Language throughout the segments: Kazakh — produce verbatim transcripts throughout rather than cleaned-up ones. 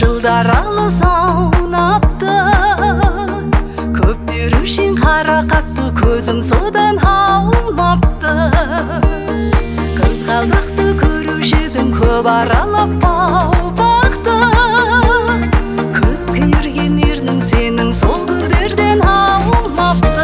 жылдар алыс аунапты, көптер үшін қарақатты, көзің содан аумапты. Қызғалдақты көруші едім, көп аралап бау-бақты, көпке ерген ернің сенің сол гүлдерден аумапты.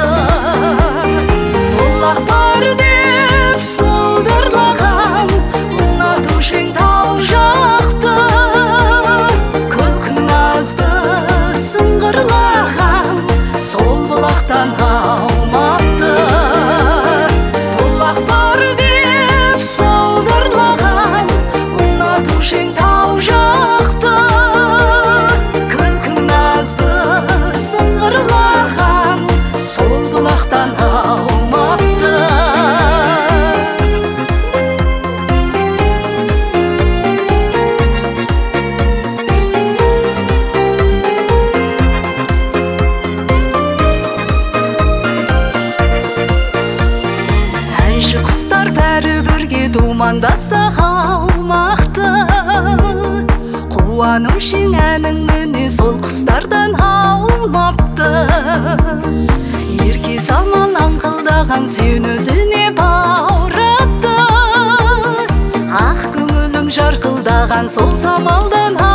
Бұлақ бар деп сылдырлаған, ұнатушың тау жақты, күлкің назды сыңғырлаған, сол бұлақтан аумапты. Бұлақ бар деп сылдырлаған, ұнатушың тау жақты, күлкің назды сыңғырлаған, сол бұлақтан аумапты. Әнші құстар бәрі бірге думандаса аумақты, қуанушың әнің міне сол құстардан аумапты. Ерке самал аңқылдаған сен өзіне баурапты, ақ көңілің жарқылдаған сол самалдан